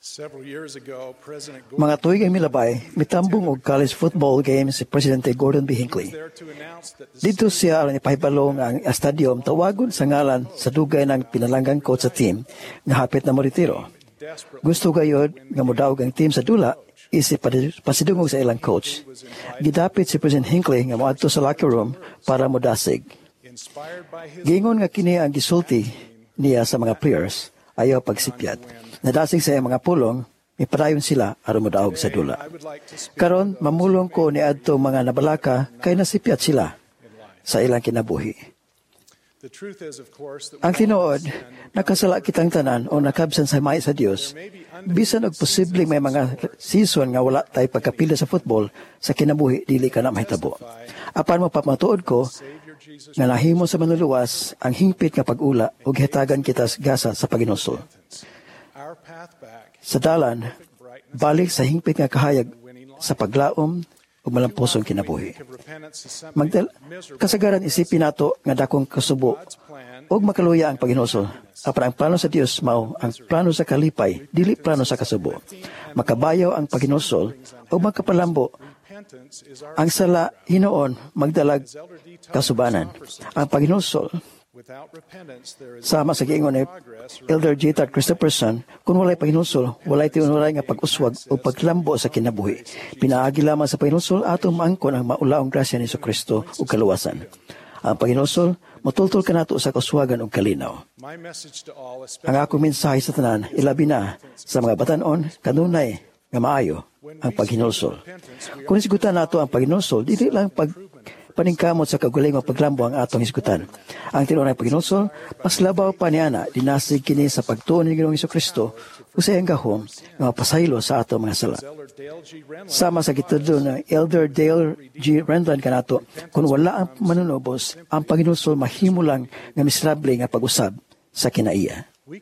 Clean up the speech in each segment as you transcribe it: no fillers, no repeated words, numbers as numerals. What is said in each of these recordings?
Mga tuig ay milabay, mitambong og college football game si Presidente Gordon B. Hinckley. Dito siya ang ipahibalo nga ang stadium tawagon sa ngalan sa dugay ng pinalanggang coach sa team nga hapit na moretiro. Gusto gayod nga modaog ang team sa dula isip pasidungog sa ilang coach. Gidapit si President Hinckley nga moadto sa locker room para modasig. Giingon nga kini ang gisulti niya sa mga players ayaw pagsipyat. Nadasig sa mga pulong, ipadayon sila aron modaog sa dula. Karon mamulong ko ni adto mga nabalaka kay nasipyat sila sa ilang kinabuhi. Ang tinuod, nakasala kitang tanan o nakabsan sa may sa Dios. Bisan og posibleng may mga season nga wala tay pagkapila sa football sa kinabuhi dili ka na mahitabo. Apan mo pamatuod ko nga nahimo sa manuluwas ang hingpit nga pag-ula ug hitagan kita gasa sa paginusol. Sa dalan, balik sa hingpit nga kahayag sa paglaom ug malampusong kinabuhi. Kasagaran isipin nato nga dakong kasubo ug makaluya ang paginusol. Apan ang plano sa Dios mao ang plano sa kalipay, dili plano sa kasubo. Makabayaw ang paginusol ug magkapalambo. Ang sala hinoon magdalag kasubanan. Ang paginusol sama sa giingon ni Elder J. Christopherson, kung walay paginusol, walay tinuray nga pag-uswag o paglambo sa kinabuhi. Pinaagi lamang sa paginusol atong maangkon ang maulaong grasya ni Jesucristo ug kaluwasan. Ang paginusol, motultol ka nato sa kaswagan ug kalinaw. Ang akong mensahe sa tanan, ilabi na sa mga batan-on, kanunay nga maayo ang paghinulsol. Kung isgutan nato ang paghinulsol, dili lang paningkamot sa kagaling o paglambo ang atong isgutan. Ang tinunay paginusol, mas labaw pa niya na dinasig kini sa pagtuon ni Ginoong Jesucristo o sa iyang gahom nga mapasaylo sa atong mga sala. Sama sa gitudlo ng Elder Dale G. Rendland kanato, kung wala ang manunubos, ang paginusol mahimo lang nga miserable nga pag-usab sa kinaiya.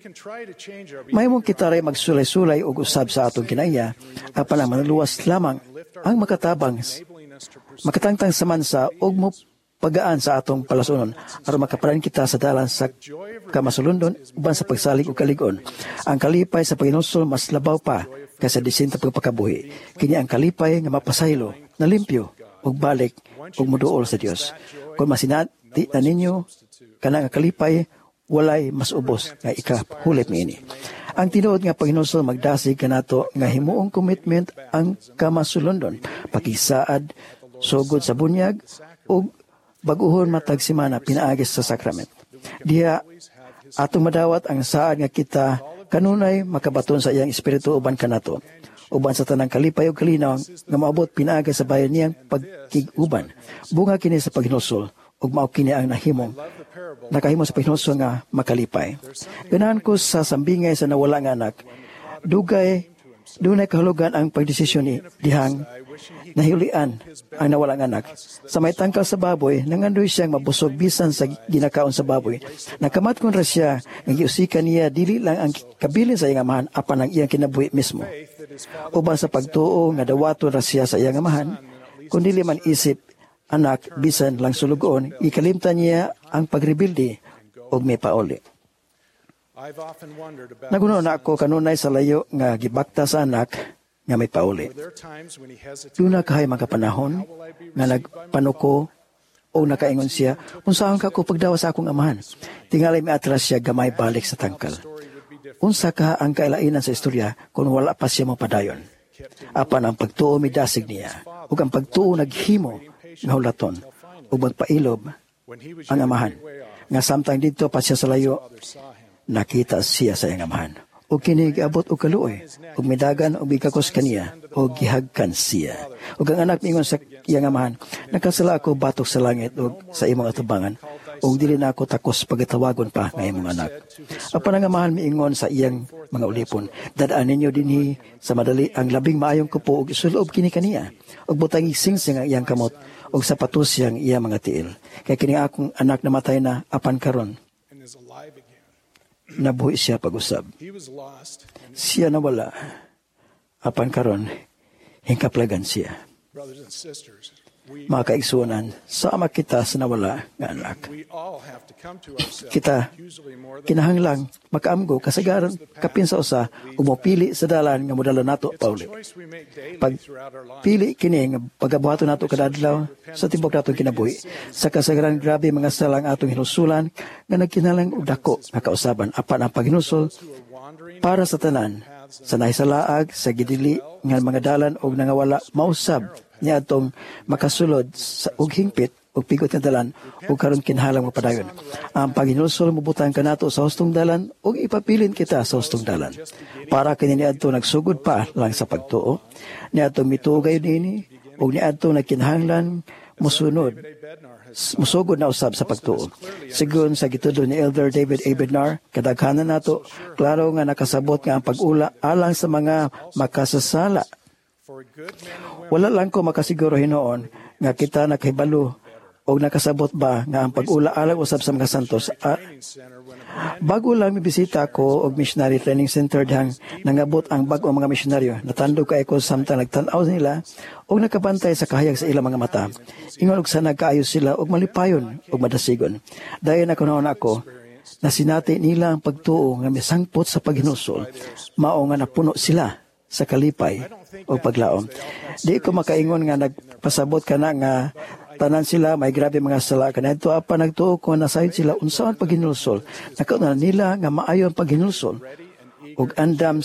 May mong kita rin magsulay-sulay o usab sa atong kinaiya, apan ang manuluwas lamang ang makatangtang sa mansa og mo pagaan sa atong palasunon aron makaparan kita sa dalan sa kamasulundon uban sa pagsalig ug kaligon. Ang kalipay sa paginusol mas labaw pa kaysa disinta pagpakabuhi. Kini ang kalipay nga mapasaylo, nalimpyo ug balik ug moduol sa Dios. Kung masinati na ninyo kanang kalipay, walay mas ubos nga ikahulip niini. Ang tinuod nga paginusol magdasig kanato nga himuong commitment ang kamasulundon, pakisaad, sugod sa bunyag ug baguhon matag semana pinaagis sa sakrament. Diha atong madawat ang saad nga kita kanunay makabaton sa iyang espiritu uban kanato. Uban sa tanang kalipay ug kalinaw nga maabot pinaagis sa bayan niyang pagkiguban. Bunga kini sa paginusol ug mao kini ang nakahimo sa paginusol nga makalipay. Ganahan ko sa sambingay sa nawala nga anak. Dunay kahulugan ang pagdesisyon ni dihang nahiulian ang nawalang anak. Sa may tangkal sa baboy, nangandoy siyang mabusog bisan sa ginakaon sa baboy. Nakamatkon ra siya, nagiusikan niya, dili lang ang kabilin sa iyang amahan, apan ang iyang kinabuhi mismo. Uban sa pagtuo, nga dawaton ra siya sa iyang amahan, kung dili man isip, anak, bisan lang sulugoon, ikalimtan niya ang pagrebildi o may pauli. Nagunaw na ako kanunay sa layo nga gibakta sa anak nga may pauli. Doon na kahay mga panahon nga nagpanuko o nakaingon siya, unsaon ka ko pagdawa sa akong amahan. Tingalay may atras siya gamay balik sa tangkal. Unsa ka ang kailainan sa istorya kung wala pa siya mapadayon. Apan ang pagtuo midasig niya, ug ang pagtuo naghimo nga hulaton, ug magpailob ang amahan. Nga samtang dito pa siya sa layo, nakita siya sa iyang amahan. O kinigiabot o kaluoy, o midagan o bigakos kaniya, o gihagkan siya. O ang anak mingon sa iyang amahan, nakasala ako batok sa langit o sa imong atubangan, o dili na ako takos pagatawagon pa ng imong anak. Apan ang amahan miingon sa iyang mga ulipon, dadaan ninyo dinhi sa madali ang labing maayong kupo o isulob kini kaniya, o butang isingsing ang iyang kamot, o sapatos siyang iyang mga tiil. Kaya kini akong anak namatay na apan karon. Nabuhi siya pag-usab. Siya nawala. Apan karon, hingkaplagan siya. mga kaigsunan, sama kita sa nawala nga anak. Kita, kinahanglang makaamgo kasagaran kapin sa usa umopili sa dalan nga modala nato pauli. Pag pili kini nga pagabuhaton nato kada adlaw sa timbok natong kinabuhi, sa kasagaran grabe mga salang atong hinusulan nga nagkinahanglan og dako nga kausaban apan ang paghinusol para sa tanan, sa nahisalaag, sa gidili nga mga dalan og nangawala mausab niya atong makasulod sa og hingpit og pigot nga dalan ug karon kinahanglang mapadayon. Ang paghinusol mubutang kanato sa hustong dalan ug ipapilin kita sa hustong dalan. Para kini niadto nagsugod pa lang sa pagtuo, niadto mitugay dinhi ug niadto nagkinahanglan musugod na usab sa pagtuo. Sigon sa gitudo ni Elder David A. Bednar, kadaghanan nato klaro nga nakasabot nga ang pag-ula alang sa mga makasasala. Wala lang ko makasiguro hinoon nga kita nakahibalo o nakasabot ba nga ang pag-ula alang usab sa mga santos. Bago lang mibisita ko og missionary training center dihang nangabot ang bag-o mga misyonaryo, natandog kay ko samtang nagtan-aw nila o nakabantay sa kahayag sa ilang mga mata. Ingon og sa nagkaayos sila og malipayon og madasigon. Dayon ako naon ako na sinati nila ang pagtuo nga misangpot sa paghinusol, mao nga napuno sila sa kalipay o paglaom. Di ko makaingon nga nagpasabot ka na nga tanan sila may grabe mga sala kanadto apa nagtuo ko na sayod sila unsaon paghinulsol. Nakauna nila nga maayo ang paghinulsol ug andam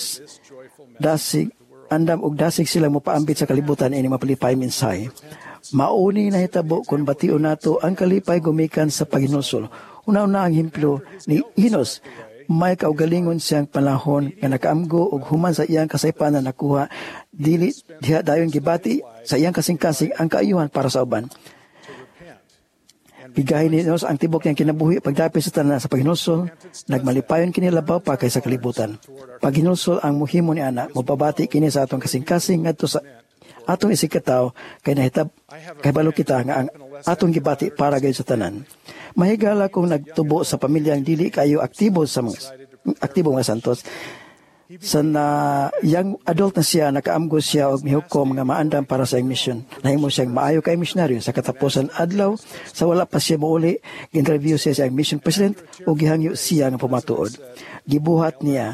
ug dasig sila mopaambit sa kalibutan ini mapalipay minsay. Mauni na hitabo kung bation nato ang kalipay gumikan sa paghinulsol. Una-una ang himplo ni Enos. May kaugalingon siyang panahon nga nakaamgo og human sa iyang kasaypanan nakuha dili diha dayon gibati sa iyang kasing-kasing ang kaayuhan para sa uban. Bigahin ni Enos ang tibok niyang kinabuhi pagdapit sa tanan sa paghinulsol, nagmalipayon kini labaw pa kaysa kalibutan. Paghinulsol ang muhimo ni ana, mopabati kini sa atong kasing-kasing ngadto sa atong isikataw kay nahitab kay balo kita nga ang atong gibati para gayud sa tanan. Mahigala kong nagtubo sa pamilyang dili kayo aktibo nga santos. Sa young adult na siya, nakaamgo siya og mihukom nga maandam para sa iyang mission. Nahimo siyang maayo kay misyonaryo. Sa katapusan adlaw, sa wala pa siya mauli, ginterview siya sa iyang mission president o gihangyo siya nga pumatuod. Gibuhat niya.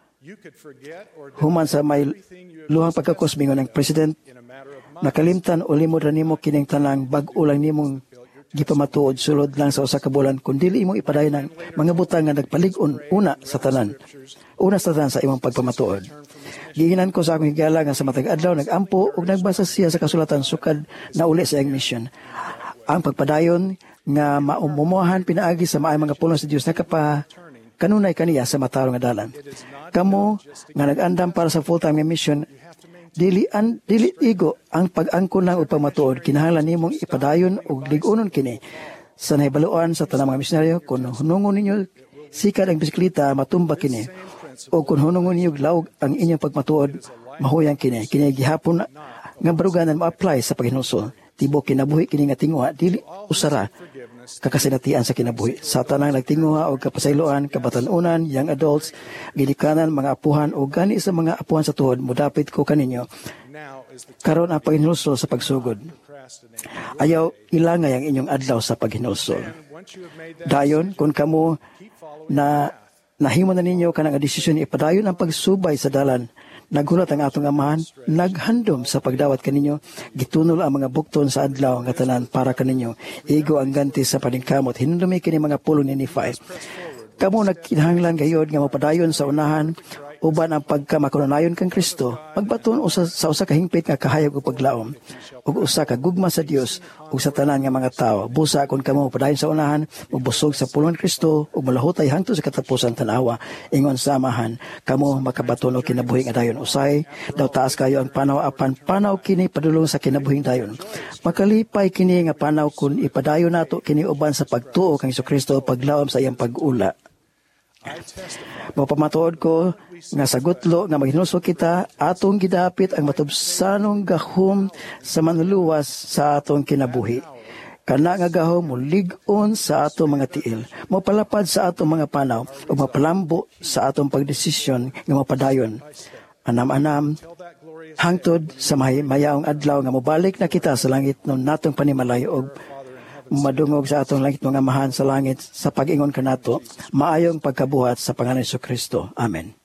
Human sa may luhang pagkakusmingon ng president, nakalimtan o limod ra nimo kining tanang bag-o lang nimong gipamatuod sulod lang sa usa ka bulan kun dili imo ipadayon ang mga butang nga nagpalig-on una sa tanan sa imong pagpamatuod. Giingnan ko sa akong higala nga sa matag adlaw nagampo ug nagbasa siya sa kasulatan sukad na uli sa iyang mission. Ang pagpadayon nga maumumuhan pinaagi sa maay mga pulong sa Dios kanunay kaniya sa matarong nga dalan. Kamo nga nag-andam para sa full-time nga mission, dili igo ang pag-angkon lang o pagmatuod, kinahanglan nimong ipadayon o ligunon kini sa nahibaluan sa tanang mga misyonaryo. Kung hunungon ninyo sikad ang bisikleta, matumba kini, o kung hunungon ninyo laog ang inyong pagmatuod, mahuyang kini gihapon nga baruganan ma-apply sa paghinulsol. Tibo kinabuhi kini nga tinguha dili usara kakasinatian sa kinabuhi sa tanang nagtinguha og kapasayloan, kabatan-unan, young adults, gidikanan, mga apuhan o gani sa mga apuhan sa tuhod, mudapit ko kaninyo karon ang paghinulsol sa pagsugod. Ayaw ilangay ang inyong adlaw sa paghinulsol. Dayon kung kamo na nahimo na ninyo kanang desisyon ipadayon ang pagsubay sa dalan, naghulat ang atong amahan, naghandom sa pagdawat kaninyo, gitunol ang mga bukton sa adlaw nga tanan para kaninyo, igo ang ganti sa paningkamot, hinundumi kini mga pulong ni Nephi. Kamo nagkinahanglan gayod nga mapadayon sa unahan, uban ang pagkamakununayon kang Kristo, magbaton sa usa ka hingpit nga kahayag o paglaom, ug usa ka gugma sa Dios ug sa tanan nga mga tao. Busa kon kamo padayon sa unahan, magbusog sa pulong Kristo ug malahutay hangtod sa katapusan tan-awa. Ingon sa amahan, kamo makabaton og kinabuhi nga dayon. Usay daw taas kayo ang panaw apan panaw kini padulong sa kinabuhing dayon. Makalipay kini nga panaw kun ipadayon nato kini uban sa pagtuo kang Kristo paglaom sa iyang pag-ula. Mapamatuod ko nga sa gutlo nga maghinulsol kita, atong gidapit ang matubsanong gahom sa manluluwas sa atong kinabuhi. Kana nga gahom mulig-on sa atong mga tiil, mapalapad sa atong mga panaw, ug mapalambo sa atong pagdesisyon nga mapadayon anam-anam, hangtod sa mayaong adlaw nga mobalik na kita sa langit nun natong panimalay og madungog sa atong langit mga amahan sa langit sa pag-ingon kanato maayong pagkabuhat sa pangalan ni Jesu Kristo. Amen.